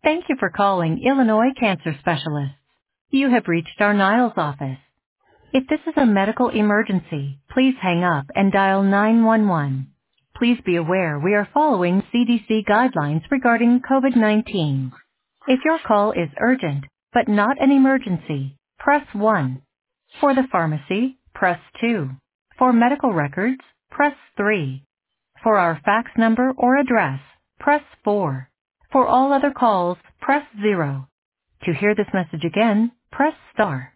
Thank you for calling Illinois Cancer Specialists. You have reached our Niles office. If this is a medical emergency, please hang up and dial 911. Please be aware we are following CDC guidelines regarding COVID-19. If your call is urgent, but not an emergency, press 1. For the pharmacy, press 2. For medical records, press 3. For our fax number or address, press 4. For all other calls, press 0. To hear this message again, press star.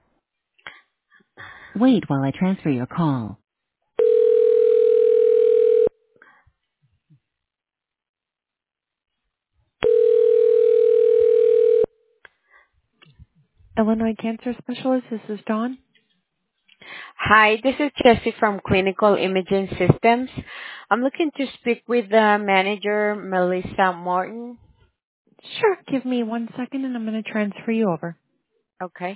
Wait while I transfer your call. Illinois Cancer Specialist, this is Dawn. Hi, this is Jessie from Clinical Imaging Systems. I'm looking to speak with the manager, Melissa Morton. Sure, give me 1 second and I'm going to transfer you over. Okay.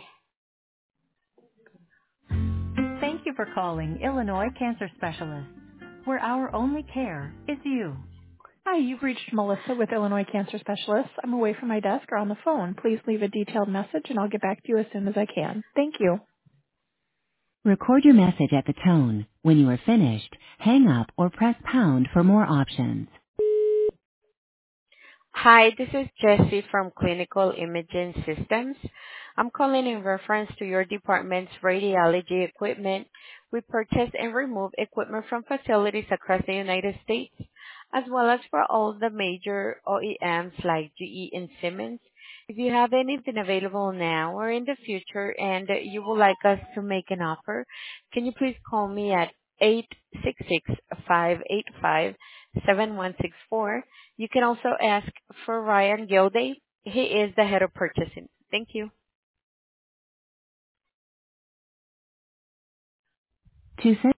Thank you for calling Illinois Cancer Specialist, where our only care is you. Hi, you've reached Melissa with Illinois Cancer Specialist. I'm away from my desk or on the phone. Please leave a detailed message and I'll get back to you as soon as I can. Thank you. Record your message at the tone. When you are finished, hang up or press pound for more options. Hi, this is Jessie from Clinical Imaging Systems. I'm calling in reference to your department's radiology equipment. We purchase and remove equipment from facilities across the United States, as well as for all the major OEMs like GE and Siemens. If you have anything available now or in the future and you would like us to make an offer, can you please call me at 866-585-7164. You can also ask for Ryan Gilday. He is the head of purchasing. Thank you. To send